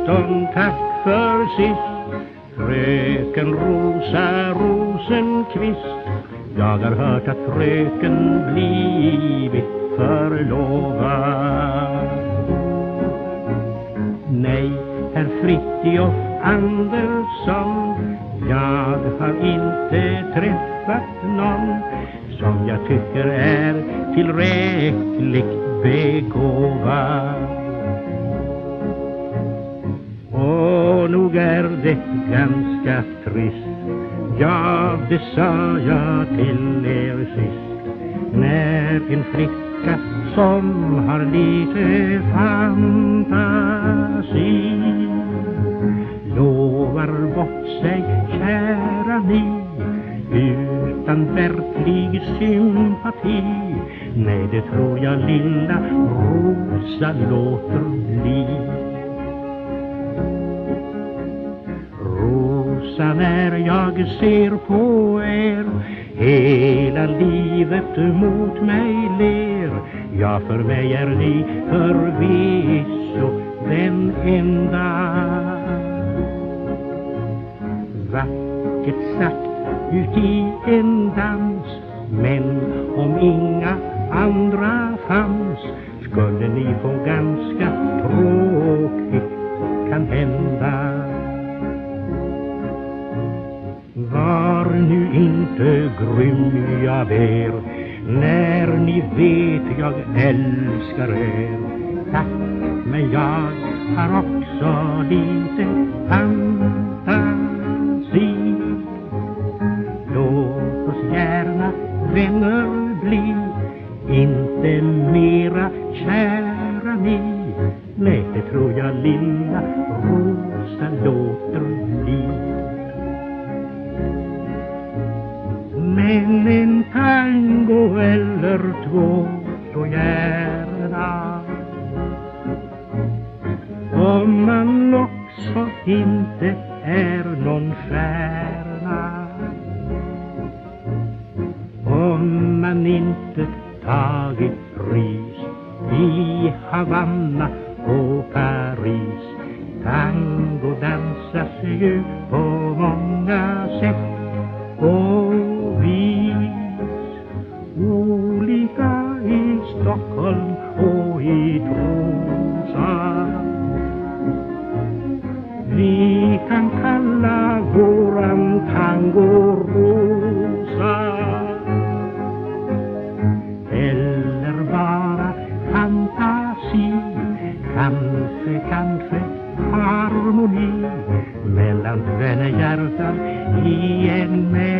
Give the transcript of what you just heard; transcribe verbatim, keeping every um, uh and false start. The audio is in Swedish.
tusen tack för sist, fröken Rosa Rosenqvist. Jag har hört att fröken blivit förlovad. Nej, herr Fritiof Andersson, jag har inte träffat någon som jag tycker är tillräckligt begåvad. Och nog är det ganska trist, ja det sa jag till er sist, när en flicka som har lite fantasi lovar bort sig, kära ni, utan verklig sympati. Nej, det tror jag lilla Rosa låter bli. Rosa, när jag ser på er, hela livet mot mig ler. Ja, för mig är ni förvisso den enda. Vackert sagt ut i en dans, men om inga andra fanns skulle ni få ganska tråkigt kan hända. Var nu inte grym jag er, när ni vet jag älskar er. Tack, men jag har också lite fantasi. Låt oss gärna vänner bli, inte mera, kära ni. Nej, det tror jag lilla Rosa låter bli. Men en tango eller två så gärna, om man också inte är någon stjärna. Om man inte tagit pris i Havanna och Paris. Tango dansas ju på många sätt och olika i Stockholm och i Trosa. Vi kan kalla våran tango rosa, eller bara fantasi. Kanske, kanske harmoni mellan tvenne hjärtan i en med